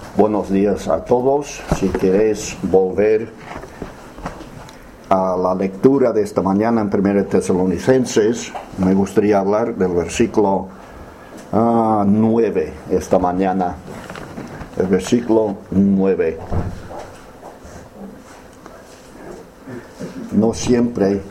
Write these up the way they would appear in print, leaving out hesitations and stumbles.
Buenos días a todos. Si queréis volver a la lectura de esta mañana en 1 Tesalonicenses, me gustaría hablar del versículo 9 esta mañana. El versículo 9. No siempre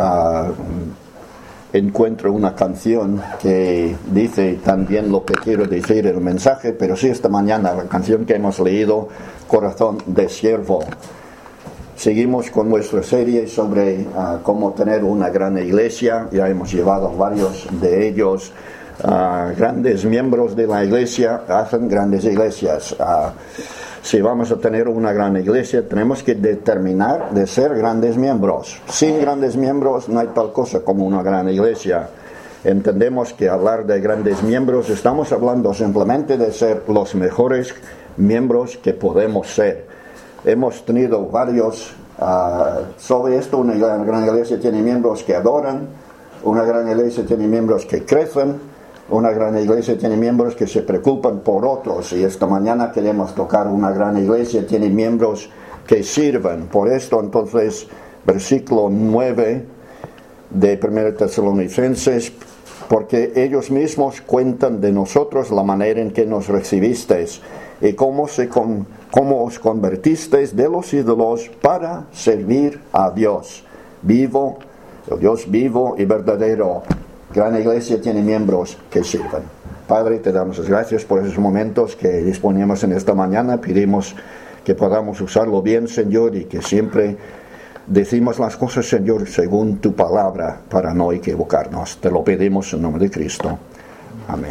encuentro una canción que dice también lo que quiero decir en el mensaje, pero sí esta mañana la canción que hemos leído, Corazón de Siervo. Seguimos con nuestra serie sobre cómo tener una gran iglesia. Ya hemos llevado varios de ellos. Grandes miembros de la iglesia hacen grandes iglesias. Si vamos a tener una gran iglesia, tenemos que determinar de ser grandes miembros. Sin grandes miembros no hay tal cosa como una gran iglesia. Entendemos que hablar de grandes miembros, estamos hablando simplemente de ser los mejores miembros que podemos ser. Hemos tenido varios sobre esto. Una gran iglesia tiene miembros que adoran, una gran iglesia tiene miembros que crecen, una gran iglesia tiene miembros que se preocupan por otros, y esta mañana queremos tocar una gran iglesia tiene miembros que sirven. Por esto entonces, versículo 9 de 1 Tesalonicenses, porque ellos mismos cuentan de nosotros la manera en que nos recibisteis y cómo os convertisteis de los ídolos para servir a Dios vivo, el Dios vivo y verdadero. Gran iglesia tiene miembros que sirven. Padre, te damos las gracias por esos momentos que disponemos en esta mañana. Pedimos que podamos usarlo bien, Señor, y que siempre decimos las cosas, Señor, según tu palabra, para no equivocarnos. Te lo pedimos en nombre de Cristo. Amén.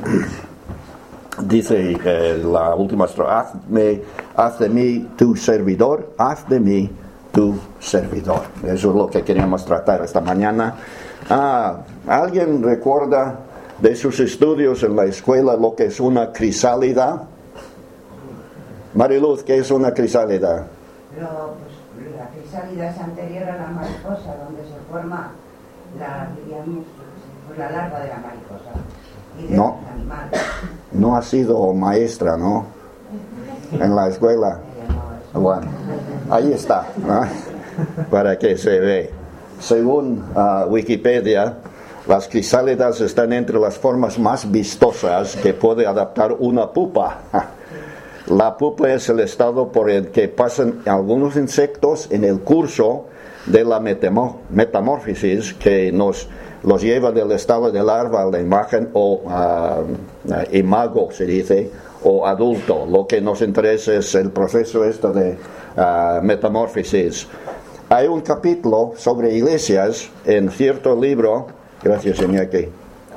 Dice la última estrofa: haz de mí tu servidor, haz de mí tu servidor. Eso es lo que queríamos tratar esta mañana. ¿Alguien recuerda de sus estudios en la escuela lo que es una crisálida? Mariluz, ¿qué es una crisálida? La crisálida es anterior a la mariposa, donde se forma la larva de la mariposa. Y de No, no ha sido maestra, ¿no? En la escuela. Bueno, ahí está, ¿no? Para que se vea. Según Wikipedia, las crisálidas están entre las formas más vistosas que puede adaptar una pupa. La pupa es el estado por el que pasan algunos insectos en el curso de la metamorfosis, que los lleva del estado de larva a la imagen o imago, se dice, o adulto. Lo que nos interesa es el proceso de metamorfosis. Hay un capítulo sobre iglesias en cierto libro, gracias Iñaki,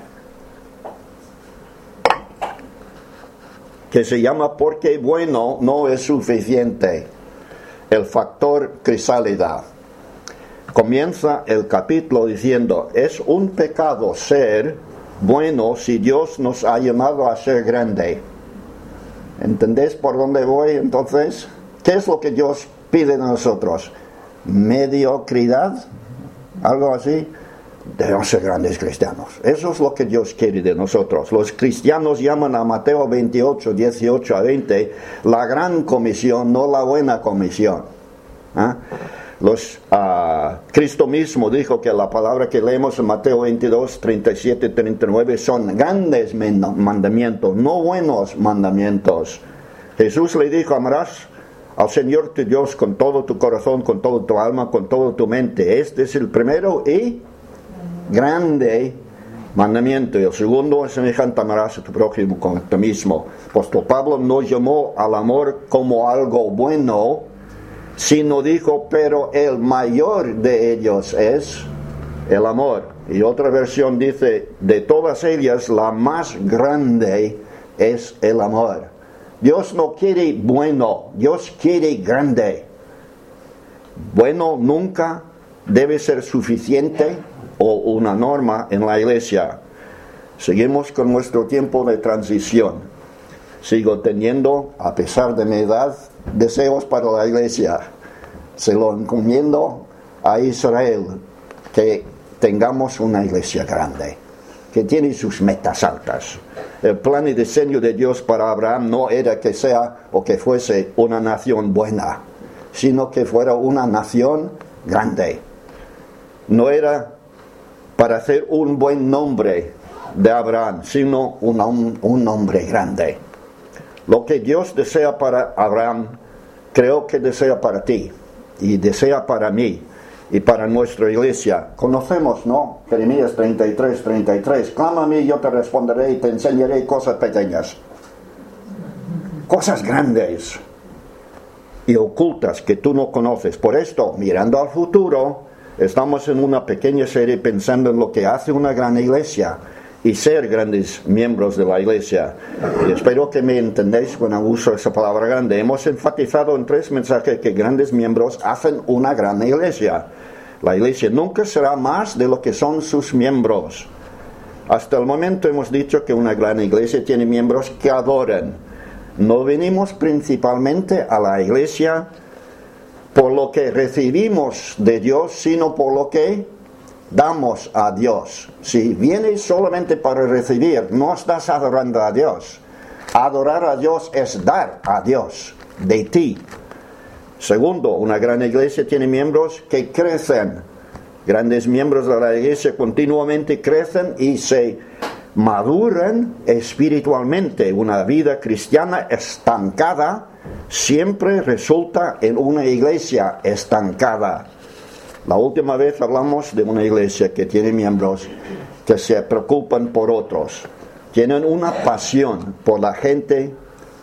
que se llama Porque bueno no es suficiente, el factor crisálida. Comienza el capítulo diciendo: es un pecado ser bueno si Dios nos ha llamado a ser grande. ¿Entendéis por dónde voy entonces? ¿Qué es lo que Dios pide de nosotros? Mediocridad, algo así. Debemos ser grandes cristianos. Eso es lo que Dios quiere de nosotros. Los cristianos llaman a Mateo 28, 18 a 20 la gran comisión, no la buena comisión. Cristo mismo dijo que la palabra que leemos en Mateo 22, 37, 39 son grandes mandamientos, no buenos mandamientos. Jesús le dijo: amarás al Señor tu Dios con todo tu corazón, con toda tu alma, con toda tu mente. Este es el primero y grande mandamiento. Y el segundo es semejante: amarás a tu prójimo como a ti mismo. Apóstol Pablo no llamó al amor como algo bueno, sino dijo: pero el mayor de ellos es el amor. Y otra versión dice: de todas ellas la más grande es el amor. Dios no quiere bueno, Dios quiere grande. Bueno nunca debe ser suficiente o una norma en la iglesia. Seguimos con nuestro tiempo de transición. Sigo teniendo, a pesar de mi edad, deseos para la iglesia. Se lo encomiendo a Israel, que tengamos una iglesia grande, que tiene sus metas altas. El plan y diseño de Dios para Abraham no era que sea o que fuese una nación buena, sino que fuera una nación grande. No era para hacer un buen nombre de Abraham, sino un nombre grande. Lo que Dios desea para Abraham, creo que desea para ti y desea para mí y para nuestra iglesia. Conocemos, ¿no? Jeremías 33:33. Clama a mí, yo te responderé y te enseñaré cosas pequeñas, cosas grandes y ocultas que tú no conoces. Por esto, mirando al futuro, estamos en una pequeña serie pensando en lo que hace una gran iglesia y ser grandes miembros de la iglesia. Y espero que me entendéis cuando uso esa palabra grande. Hemos enfatizado en 3 mensajes que grandes miembros hacen una gran iglesia. La iglesia nunca será más de lo que son sus miembros. Hasta el momento hemos dicho que una gran iglesia tiene miembros que adoran. No venimos principalmente a la iglesia por lo que recibimos de Dios, sino por lo que damos a Dios. Si vienes solamente para recibir, no estás adorando a Dios. Adorar a Dios es dar a Dios de ti. Segundo, una gran iglesia tiene miembros que crecen. Grandes miembros de la iglesia continuamente crecen y se maduran espiritualmente. Una vida cristiana estancada siempre resulta en una iglesia estancada. La última vez hablamos de una iglesia que tiene miembros que se preocupan por otros. Tienen una pasión por la gente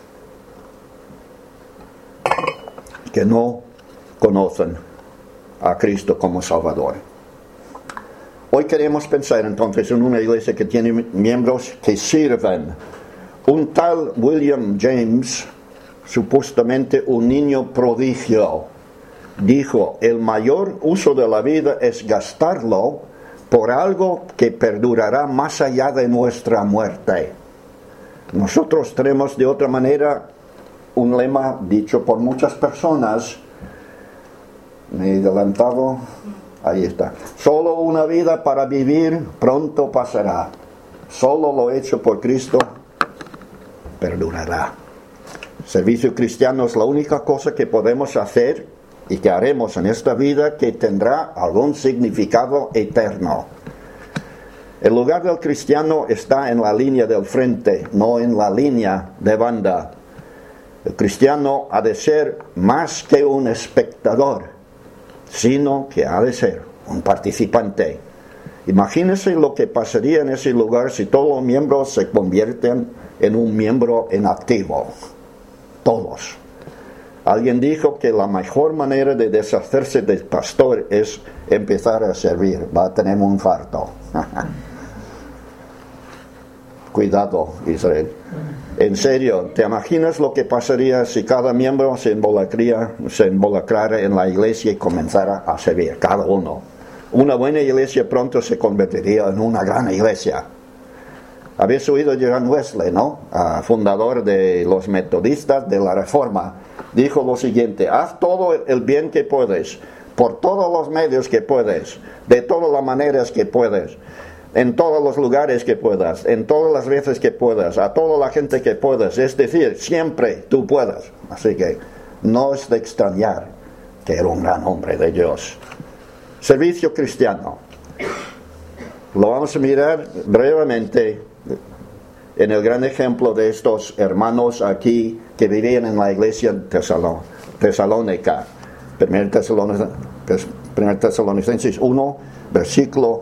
que no conocen a Cristo como Salvador. Hoy queremos pensar entonces en una iglesia que tiene miembros que sirven. Un tal William James, supuestamente un niño prodigio, dijo: el mayor uso de la vida es gastarlo por algo que perdurará más allá de nuestra muerte. Nosotros tenemos de otra manera un lema dicho por muchas personas. Me he adelantado. Ahí está. Solo una vida para vivir, pronto pasará. Solo lo hecho por Cristo perdurará. Servicio cristiano es la única cosa que podemos hacer y que haremos en esta vida que tendrá algún significado eterno. El lugar del cristiano está en la línea del frente, no en la línea de banda. El cristiano ha de ser más que un espectador, sino que ha de ser un participante. Imagínense lo que pasaría en ese lugar si todos los miembros se convierten en un miembro en activo. Todos. Alguien dijo que la mejor manera de deshacerse del pastor es empezar a servir. Va a tener un infarto. Cuidado, Israel. En serio, ¿te imaginas lo que pasaría si cada miembro se involucrara en la iglesia y comenzara a servir? Cada uno. Una buena iglesia pronto se convertiría en una gran iglesia. Habéis oído a John Wesley, ¿no? Fundador de los metodistas de la Reforma. Dijo lo siguiente: haz todo el bien que puedes, por todos los medios que puedes, de todas las maneras que puedes, en todos los lugares que puedas, en todas las veces que puedas, a toda la gente que puedas, es decir, siempre tú puedas. Así que no es de extrañar que era un gran hombre de Dios. Servicio cristiano. Lo vamos a mirar brevemente en el gran ejemplo de estos hermanos aquí que vivían en la iglesia tesalónica. 1 Tesalonicenses 1, versículo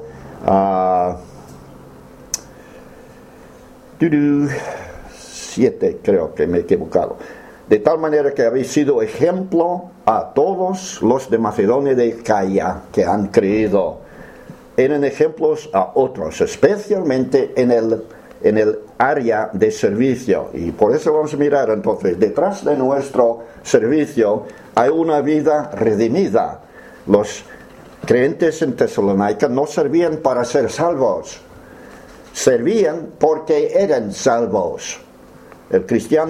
7, creo que me he equivocado. De tal manera que habéis sido ejemplo a todos los de Macedonia y de Acaya que han creído. Eran ejemplos a otros, especialmente en el área de servicio. Y por eso vamos a mirar entonces, detrás de nuestro servicio hay una vida redimida. Los creyentes en Tesalónica no servían para ser salvos, servían porque eran salvos. El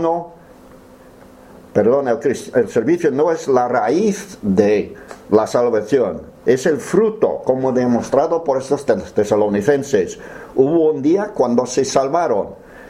servicio no es la raíz de la salvación, es el fruto, como demostrado por estos tesalonicenses. Hubo un día cuando se salvaron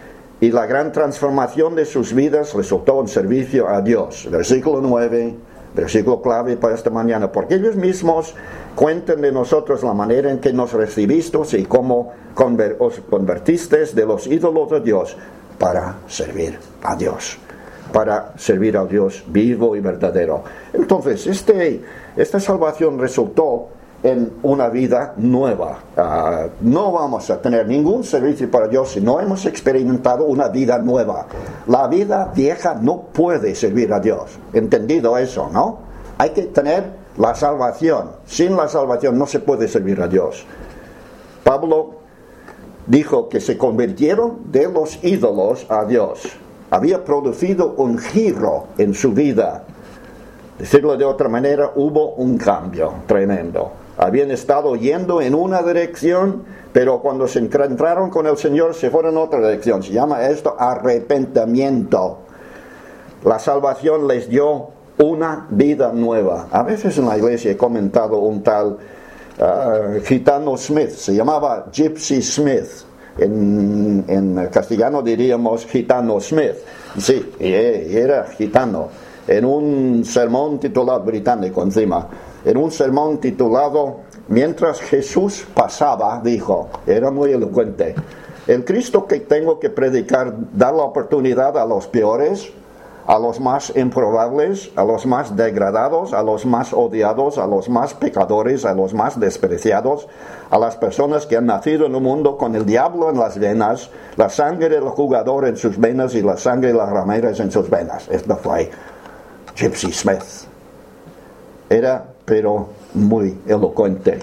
y la gran transformación de sus vidas resultó en servicio a Dios. Versículo 9, versículo clave para esta mañana. Porque ellos mismos cuentan de nosotros la manera en que nos recibisteis y cómo os convertisteis de los ídolos de Dios para servir a Dios. Para servir al Dios vivo y verdadero. Entonces, esta salvación resultó en una vida nueva. No vamos a tener ningún servicio para Dios si no hemos experimentado una vida nueva. La vida vieja no puede servir a Dios. ¿Entendido eso, no? Hay que tener la salvación. Sin la salvación no se puede servir a Dios. Pablo dijo que se convirtieron de los ídolos a Dios. Había producido un giro en su vida. Decirlo de otra manera, hubo un cambio tremendo. Habían estado yendo en una dirección, pero cuando se encontraron con el Señor se fueron en otra dirección. Se llama esto arrepentimiento. La salvación les dio una vida nueva. A veces en la iglesia he comentado un tal gitano Smith, se llamaba Gypsy Smith. En castellano diríamos gitano Smith. Sí, era gitano. En un sermón titulado, británico encima, en un sermón titulado Mientras Jesús pasaba, dijo, era muy elocuente: el Cristo que tengo que predicar da la oportunidad a los peores, a los más improbables, a los más degradados, a los más odiados, a los más pecadores, a los más despreciados, a las personas que han nacido en un mundo con el diablo en las venas, la sangre del jugador en sus venas y la sangre de las rameras en sus venas. Esto fue Gypsy Smith. Era, pero muy elocuente.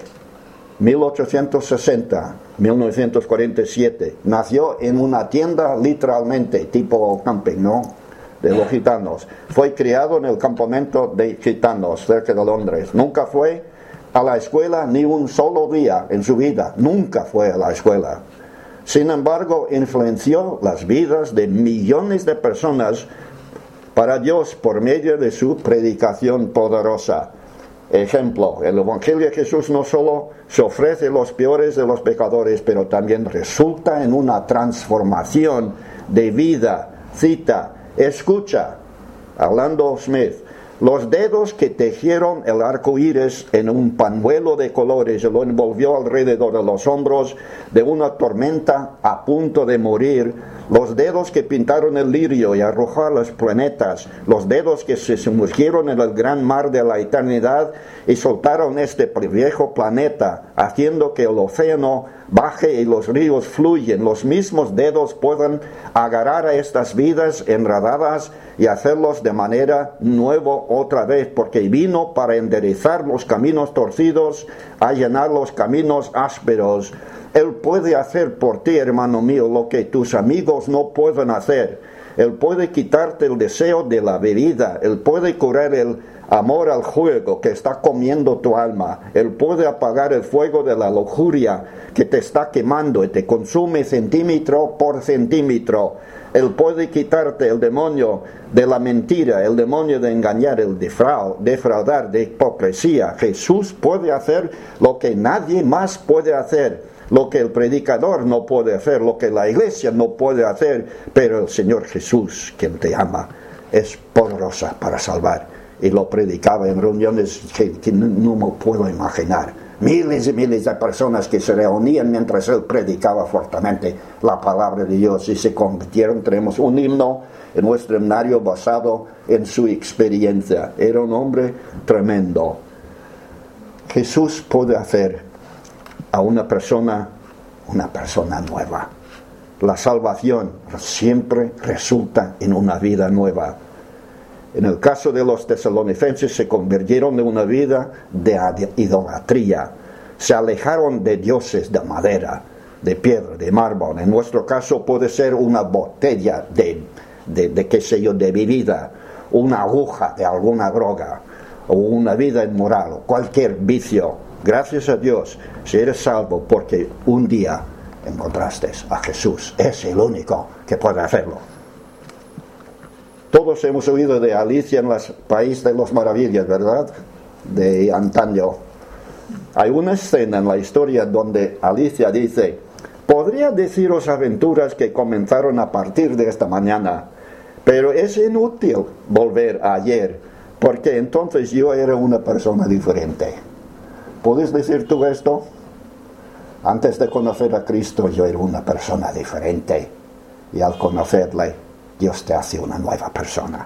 1860, 1947, nació en una tienda literalmente, tipo camping, ¿no?, de los gitanos. Fue criado en el campamento de gitanos cerca de Londres. Nunca fue a la escuela ni un solo día en su vida. Nunca fue a la escuela. Sin embargo, influenció las vidas de millones de personas para Dios por medio de su predicación poderosa. Ejemplo, el Evangelio de Jesús no solo se ofrece a los peores de los pecadores, pero también resulta en una transformación de vida. Cita: escucha, hablando Smith, los dedos que tejieron el arco iris en un pañuelo de colores y lo envolvió alrededor de los hombros de una tormenta a punto de morir, los dedos que pintaron el lirio y arrojaron los planetas, los dedos que se sumergieron en el gran mar de la eternidad y soltaron este viejo planeta, haciendo que el océano baje y los ríos fluyen. Los mismos dedos pueden agarrar a estas vidas enredadas y hacerlos de manera nueva otra vez, porque vino para enderezar los caminos torcidos, allanar los caminos ásperos. Él puede hacer por ti, hermano mío, lo que tus amigos no pueden hacer. Él puede quitarte el deseo de la bebida. Él puede curar el amor al juego que está comiendo tu alma. Él puede apagar el fuego de la lujuria que te está quemando y te consume centímetro por centímetro. Él puede quitarte el demonio de la mentira, el demonio de engañar, el defraudar, de hipocresía. Jesús puede hacer lo que nadie más puede hacer, lo que el predicador no puede hacer, lo que la iglesia no puede hacer, pero el Señor Jesús, quien te ama, es poderosa para salvar. Y lo predicaba en reuniones que no me puedo imaginar. Miles y miles de personas que se reunían mientras él predicaba fuertemente la palabra de Dios y se convirtieron. Tenemos un himno en nuestro himnario basado en su experiencia. Era un hombre tremendo. Jesús puede hacer a una persona nueva. La salvación siempre resulta en una vida nueva. En el caso de los tesalonicenses, se convirtieron en una vida de idolatría. Se alejaron de dioses de madera, de piedra, de mármol. En nuestro caso puede ser una botella de qué sé yo, de bebida, una aguja de alguna droga, o una vida inmoral, o cualquier vicio. Gracias a Dios, si eres salvo, porque un día encontraste a Jesús. Es el único que puede hacerlo. Todos hemos oído de Alicia en el País de las Maravillas, ¿verdad? De antaño. Hay una escena en la historia donde Alicia dice: Podría deciros aventuras que comenzaron a partir de esta mañana, pero es inútil volver a ayer, porque entonces yo era una persona diferente. ¿Puedes decir tú esto? Antes de conocer a Cristo yo era una persona diferente, y al conocerle, Dios te hace una nueva persona.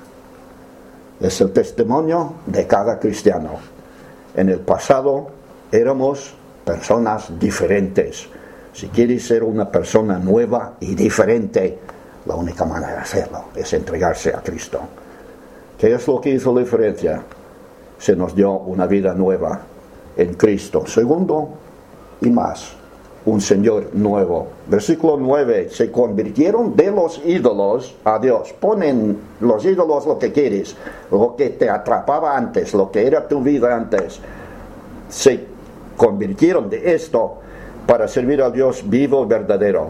Es el testimonio de cada cristiano. En el pasado éramos personas diferentes. Si quieres ser una persona nueva y diferente, la única manera de hacerlo es entregarse a Cristo. ¿Qué es lo que hizo la diferencia? Se nos dio una vida nueva en Cristo. Segundo, y más, un Señor nuevo. Versículo 9, se convirtieron de los ídolos a Dios. Ponen los ídolos lo que quieres, lo que te atrapaba antes, lo que era tu vida antes. Se convirtieron de esto para servir al Dios vivo y verdadero.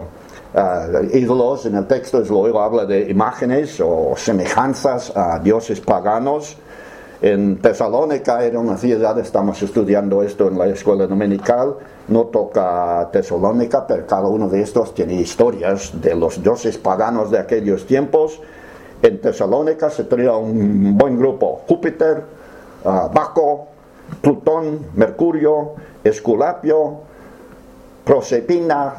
Ídolos en el texto luego habla de imágenes o semejanzas a dioses paganos. En Tesalónica era una ciudad, estamos estudiando esto en la escuela dominical, no toca Tesalónica, pero cada uno de estos tiene historias de los dioses paganos de aquellos tiempos. En Tesalónica se tenía un buen grupo: Júpiter, Baco, Plutón, Mercurio, Esculapio, Proserpina,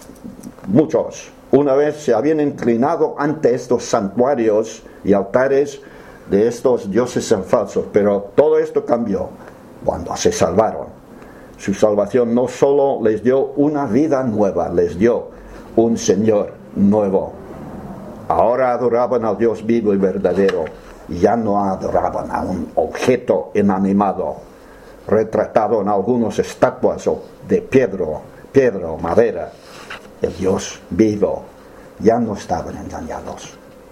muchos. Una vez se habían inclinado ante estos santuarios y altares de estos dioses falsos, pero todo esto cambió cuando se salvaron. Su salvación no solo les dio una vida nueva, les dio un Señor nuevo. Ahora adoraban al Dios vivo y verdadero, ya no adoraban a un objeto inanimado, retratado en algunas estatuas de piedra o madera. El Dios vivo. Ya no estaban engañados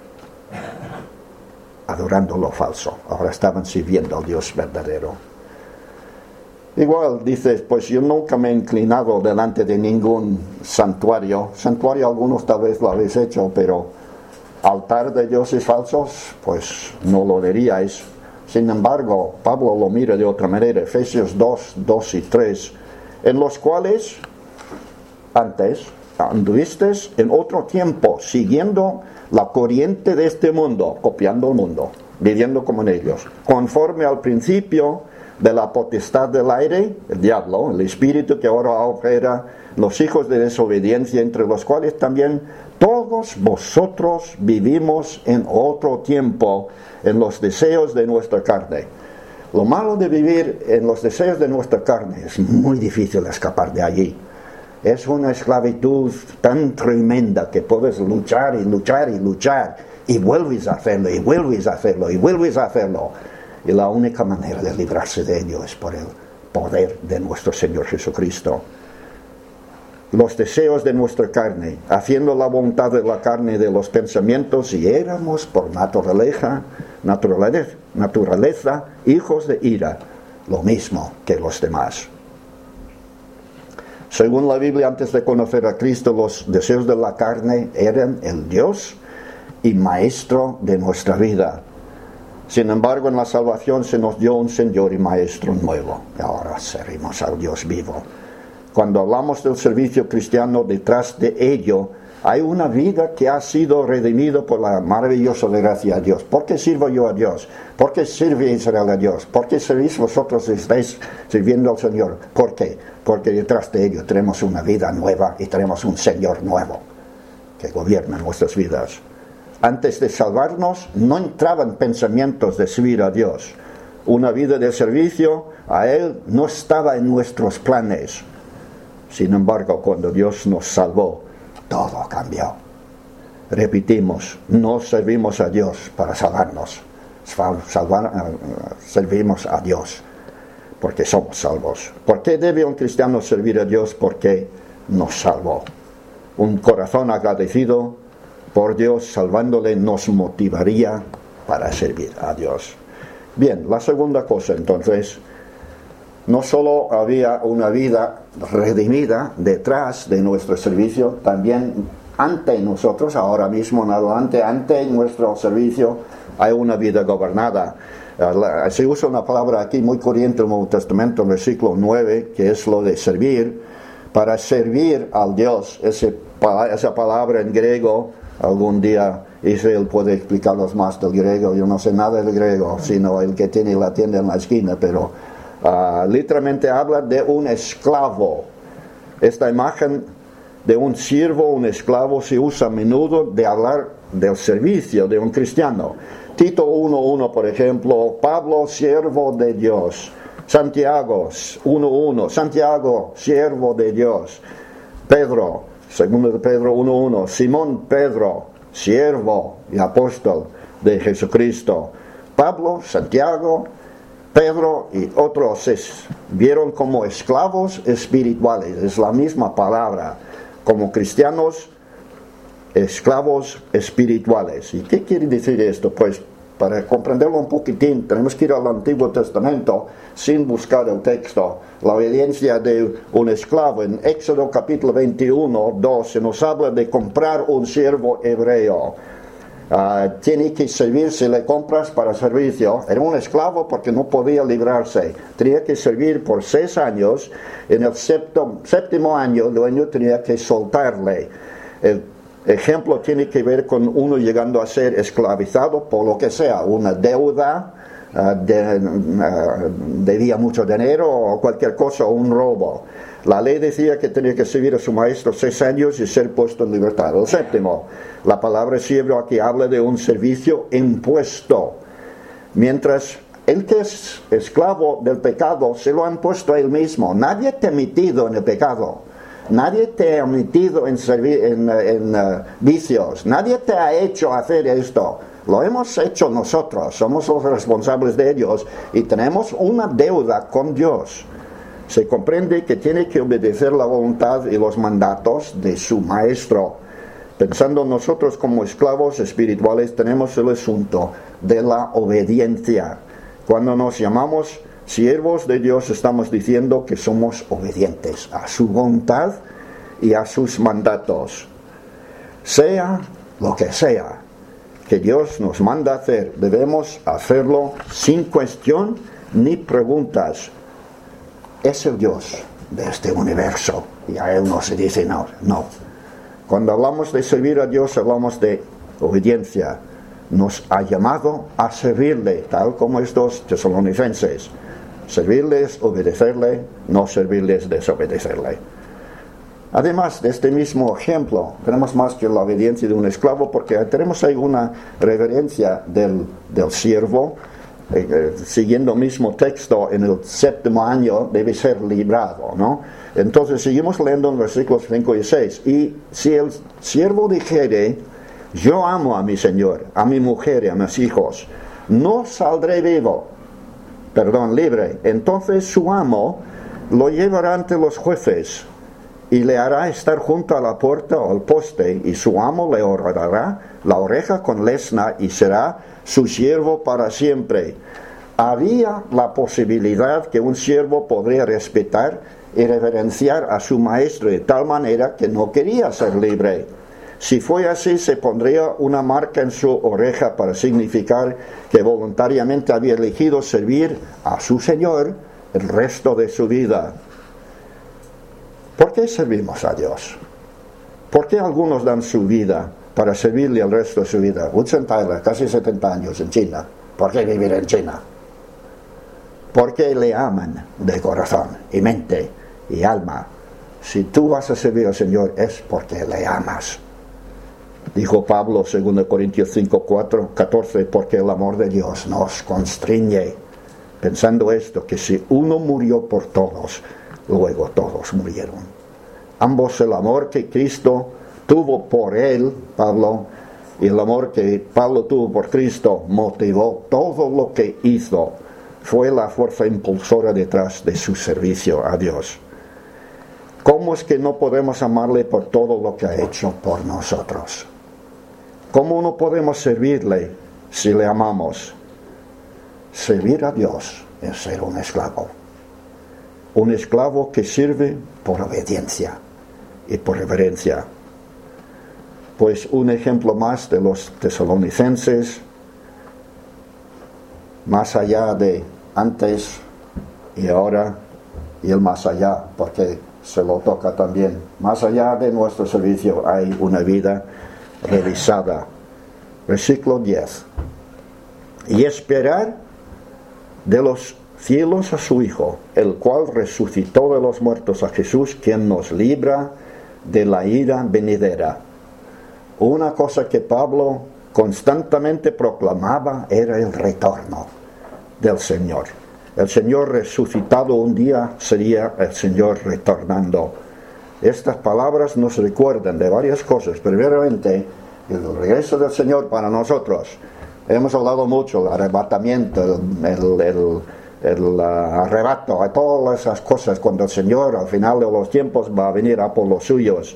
adorando lo falso, ahora estaban sirviendo al Dios verdadero. Igual dices, pues yo nunca me he inclinado delante de ningún santuario. Algunos tal vez lo habéis hecho, pero altar de dioses falsos, pues no lo diríais. Sin embargo, Pablo lo mira de otra manera. Efesios 2 y 3, en los cuales antes anduvisteis en otro tiempo, siguiendo la corriente de este mundo, copiando el mundo, viviendo como en ellos, conforme al principio de la potestad del aire, el diablo, el espíritu que ahora opera, los hijos de desobediencia, entre los cuales también todos vosotros vivimos en otro tiempo, en los deseos de nuestra carne. Lo malo de vivir en los deseos de nuestra carne es muy difícil escapar de allí. Es una esclavitud tan tremenda que puedes luchar y luchar y luchar, y vuelves a hacerlo, y vuelves a hacerlo, y vuelves a hacerlo. Y la única manera de librarse de ello es por el poder de nuestro Señor Jesucristo. Los deseos de nuestra carne, haciendo la voluntad de la carne y de los pensamientos, y éramos por naturaleza hijos de ira, lo mismo que los demás. Según la Biblia, antes de conocer a Cristo, los deseos de la carne eran el Dios y maestro de nuestra vida. Sin embargo, en la salvación se nos dio un Señor y Maestro nuevo. Y ahora servimos al Dios vivo. Cuando hablamos del servicio cristiano, detrás de ello hay una vida que ha sido redimida por la maravillosa gracia de Dios. ¿Por qué sirvo yo a Dios? ¿Por qué sirve Israel a Dios? ¿Por qué servís vosotros si estáis sirviendo al Señor? ¿Por qué? Porque detrás de ello tenemos una vida nueva y tenemos un Señor nuevo que gobierna nuestras vidas. Antes de salvarnos no entraban pensamientos de servir a Dios. Una vida de servicio a Él no estaba en nuestros planes. Sin embargo, cuando Dios nos salvó, todo cambió. Repetimos, no servimos a Dios para salvarnos. Servimos a Dios porque somos salvos. ¿Por qué debe un cristiano servir a Dios? Porque nos salvó. Un corazón agradecido por Dios salvándole nos motivaría para servir a Dios. Bien, la segunda cosa entonces, no solo había una vida redimida detrás de nuestro servicio, también ante nosotros, ahora mismo en adelante, ante nuestro servicio, hay una vida gobernada. Se usa una palabra aquí muy corriente en el Nuevo Testamento, en el versículo 9, que es lo de servir, para servir al Dios. Esa palabra en griego, algún día Israel puede explicarnos más del griego. Yo no sé nada del griego, sino el que tiene la tienda en la esquina, pero literalmente habla de un esclavo. Esta imagen de un siervo, un esclavo, se usa a menudo de hablar del servicio de un cristiano. Tito 1:1, por ejemplo, Pablo, siervo de Dios. Santiago 1:1, Santiago, siervo de Dios. Pedro, segundo de Pedro 1:1, Simón Pedro, siervo y apóstol de Jesucristo. Pablo, Santiago, Pedro y otros se vieron como esclavos espirituales. Es la misma palabra. Como cristianos, esclavos espirituales. ¿Y qué quiere decir esto? Pues para comprenderlo un poquitín, tenemos que ir al Antiguo Testamento sin buscar el texto. La obediencia de un esclavo en Éxodo capítulo 21:2 se nos habla de comprar un siervo hebreo. Tiene que servir, si le compras para servicio. Era un esclavo porque no podía librarse. Tenía que servir por 6 años. En el séptimo año, el dueño tenía que soltarle. El ejemplo tiene que ver con uno llegando a ser esclavizado por lo que sea, una deuda, debía mucho dinero o cualquier cosa, o un robo. La ley decía que tenía que servir a su maestro 6 años y ser puesto en libertad. El séptimo, la palabra siervo aquí habla de un servicio impuesto. Mientras el que es esclavo del pecado se lo ha impuesto a él mismo. Nadie te ha metido en el pecado. Nadie te ha metido en vicios. Nadie te ha hecho hacer esto. Lo hemos hecho nosotros. Somos los responsables de ellos y tenemos una deuda con Dios. Se comprende que tiene que obedecer la voluntad y los mandatos de su maestro. Pensando nosotros como esclavos espirituales, tenemos el asunto de la obediencia. Cuando nos llamamos siervos de Dios, estamos diciendo que somos obedientes a su voluntad y a sus mandatos. Sea lo que sea que Dios nos manda hacer, debemos hacerlo sin cuestión ni preguntas. Es el Dios de este universo y a Él no se dice no. Cuando hablamos de servir a Dios, hablamos de obediencia. Nos ha llamado a servirle, tal como estos tesalonicenses. Servirle es obedecerle, no servirle es desobedecerle. Además de este mismo ejemplo, tenemos más que la obediencia de un esclavo, porque tenemos ahí una reverencia del siervo. Siguiendo el mismo texto, en el 7º año debe ser librado, ¿no? Entonces seguimos leyendo en versículos 5 y 6. Y si el siervo dijere, yo amo a mi señor, a mi mujer y a mis hijos, no saldré libre. Entonces su amo lo llevará ante los jueces y le hará estar junto a la puerta o al poste, y su amo le horrará la oreja con lesna y será su siervo para siempre. Había la posibilidad que un siervo podría respetar y reverenciar a su maestro de tal manera que no quería ser libre. Si fue así, se pondría una marca en su oreja para significar que voluntariamente había elegido servir a su Señor el resto de su vida. ¿Por qué servimos a Dios? ¿Por qué algunos dan su vida para servirle el resto de su vida? Hudson Taylor, casi 70 años en China. ¿Por qué vivir en China? Porque le aman de corazón y mente y alma. Si tú vas a servir al Señor es porque le amas. Dijo Pablo, 2 Corintios 5:14, porque el amor de Dios nos constriñe. Pensando esto, que si uno murió por todos, luego todos murieron. Ambos, el amor que Cristo tuvo por él, Pablo, y el amor que Pablo tuvo por Cristo, motivó todo lo que hizo. Fue la fuerza impulsora detrás de su servicio a Dios. ¿Cómo es que no podemos amarle por todo lo que ha hecho por nosotros? ¿Cómo no podemos servirle si le amamos? Servir a Dios es ser un esclavo. Un esclavo que sirve por obediencia y por reverencia. Pues un ejemplo más de los tesalonicenses, más allá de antes y ahora y el más allá, porque se lo toca también. Más allá de nuestro servicio hay una vida realizada. Versículo 10. Y esperar de los cielos a su Hijo, el cual resucitó de los muertos a Jesús, quien nos libra de la ira venidera. Una cosa que Pablo constantemente proclamaba era el retorno del Señor. El Señor resucitado un día sería el Señor retornando. Estas palabras nos recuerdan de varias cosas. Primeramente, el regreso del Señor para nosotros. Hemos hablado mucho, el arrebatamiento, el arrebato, todas esas cosas, cuando el Señor al final de los tiempos va a venir a por los suyos.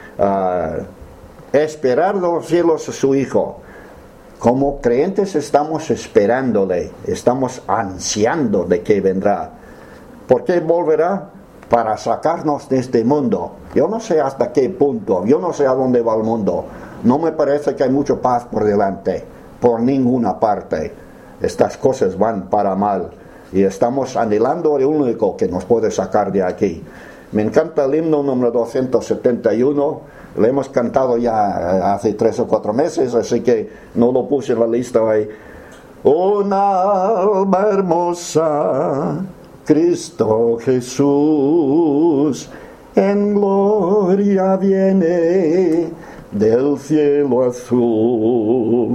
Esperar de los cielos a su Hijo. Como creyentes estamos esperándole, estamos ansiando de que vendrá. ¿Por qué volverá? Para sacarnos de este mundo. Yo no sé hasta qué punto, yo no sé a dónde va el mundo. No me parece que hay mucha paz por delante, por ninguna parte. Estas cosas van para mal y estamos anhelando el único que nos puede sacar de aquí. Me encanta el himno número 271. Lo hemos cantado ya hace 3 o 4 meses, así que no lo puse en la lista ahí. Una alma hermosa, Cristo Jesús, en gloria viene del cielo azul.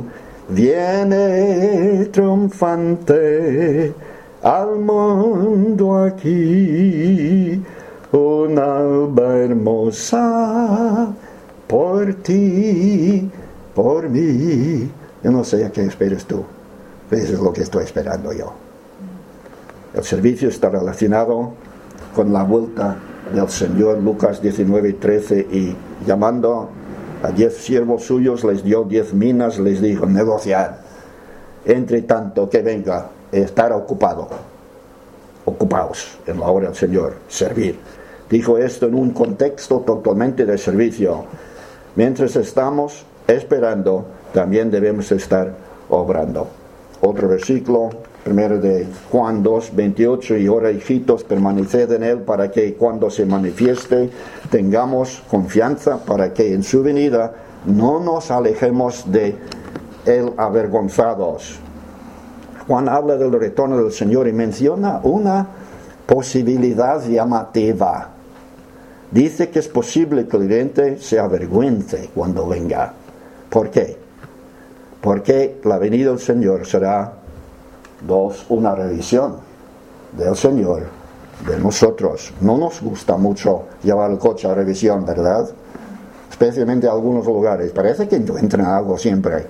Viene triunfante al mundo aquí, una alma hermosa, por ti, por mí. Yo no sé a qué esperas tú, pero eso es lo que estoy esperando yo. El servicio está relacionado con la vuelta del Señor. Lucas 19:13, y llamando a 10 siervos suyos, les dio 10 minas, les dijo: negociar, entre tanto que venga, estar ocupados en la obra del Señor, servir. Dijo esto en un contexto totalmente de servicio. Mientras estamos esperando, también debemos estar obrando. Otro versículo, primero de Juan 2:28, y ahora, hijitos, permaneced en él, para que cuando se manifieste tengamos confianza, para que en su venida no nos alejemos de él avergonzados. Juan habla del retorno del Señor y menciona una posibilidad llamativa. Dice que es posible que el creyente se avergüence cuando venga. ¿Por qué? Porque la venida del Señor será, una revisión del Señor, de nosotros. No nos gusta mucho llevar el coche a revisión, ¿verdad? Especialmente en algunos lugares. Parece que encuentran algo siempre.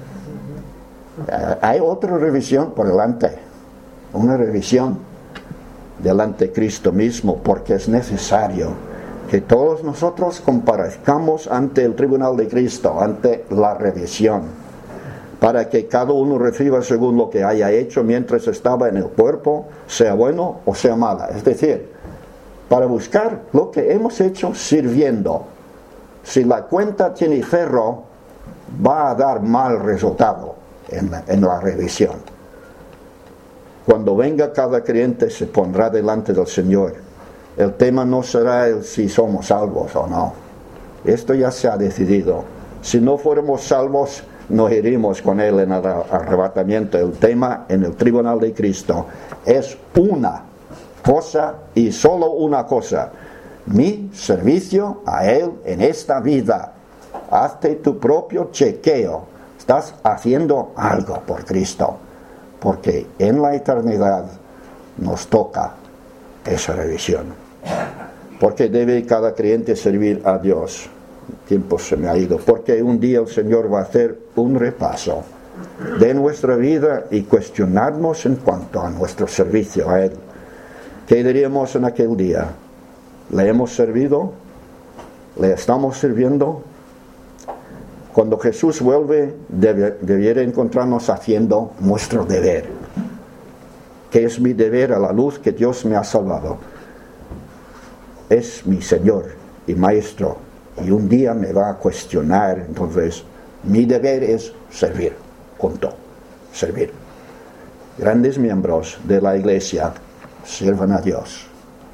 Hay otra revisión por delante. Una revisión delante de Cristo mismo, porque es necesario que todos nosotros comparezcamos ante el tribunal de Cristo, ante la revisión, para que cada uno reciba según lo que haya hecho mientras estaba en el cuerpo, sea bueno o sea mala. Es decir, para buscar lo que hemos hecho sirviendo. Si la cuenta tiene cerro, va a dar mal resultado en la revisión. Cuando venga cada creyente, se pondrá delante del Señor. El tema no será el si somos salvos o no. Esto ya se ha decidido. Si no fuéramos salvos, no iríamos con Él en el arrebatamiento. El tema en el tribunal de Cristo es una cosa y solo una cosa: mi servicio a Él en esta vida. Hazte tu propio chequeo. Estás haciendo algo por Cristo, porque en la eternidad nos toca esa revisión. Porque debe cada creyente servir a Dios. El tiempo se me ha ido. Porque un día el Señor va a hacer un repaso de nuestra vida y cuestionarnos en cuanto a nuestro servicio a Él. ¿Qué diríamos en aquel día? ¿Le hemos servido? ¿Le estamos sirviendo? Cuando Jesús vuelve, debiera encontrarnos haciendo nuestro deber. ¿Qué es mi deber a la luz que Dios me ha salvado? Es mi Señor y Maestro, y un día me va a cuestionar. Entonces mi deber es servir, punto. Servir. Grandes miembros de la Iglesia sirvan a Dios.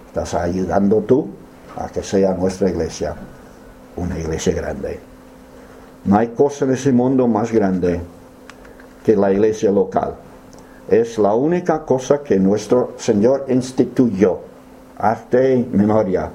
estás ayudando tú a que sea nuestra iglesia una iglesia grande. No hay cosa en ese mundo más grande que la iglesia local. Es la única cosa que nuestro Señor instituyó. Hazte memoria.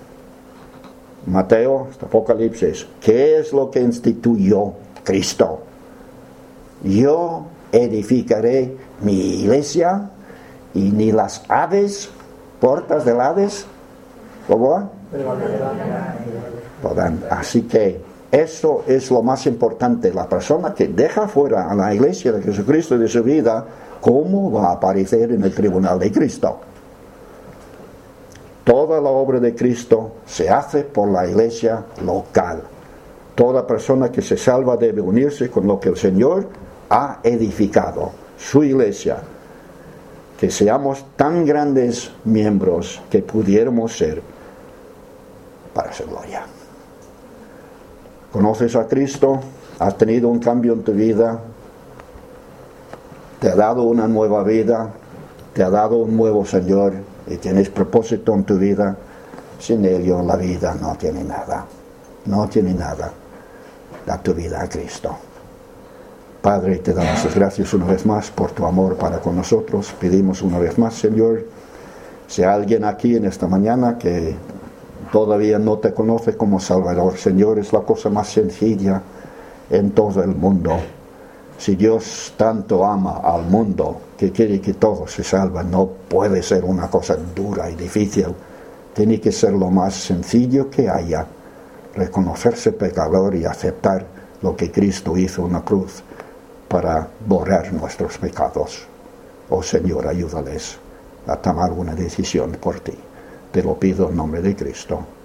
Mateo, Apocalipsis. ¿Qué es lo que instituyó Cristo? Yo edificaré mi iglesia y ni las aves, puertas del Hades, ¿cómo? Podrán. Así que eso es lo más importante. La persona que deja fuera a la iglesia de Jesucristo de su vida, ¿cómo va a aparecer en el tribunal de Cristo? Toda la obra de Cristo se hace por la iglesia local. Toda persona que se salva debe unirse con lo que el Señor ha edificado, su iglesia. Que seamos tan grandes miembros que pudiéramos ser para su gloria. ¿Conoces a Cristo? ¿Has tenido un cambio en tu vida? ¿Te ha dado una nueva vida? ¿Te ha dado un nuevo Señor? ¿Y tienes propósito en tu vida? Sin ello la vida no tiene nada. No tiene nada. Da tu vida a Cristo. Padre, te damos las gracias una vez más por tu amor para con nosotros. Pedimos una vez más, Señor, si hay alguien aquí en esta mañana que todavía no te conoce como Salvador, Señor, es la cosa más sencilla en todo el mundo. Si Dios tanto ama al mundo que quiere que todos se salven, no puede ser una cosa dura y difícil. Tiene que ser lo más sencillo que haya. Reconocerse pecador y aceptar lo que Cristo hizo en la cruz para borrar nuestros pecados. Oh Señor, ayúdales a tomar una decisión por ti. Te lo pido en nombre de Cristo.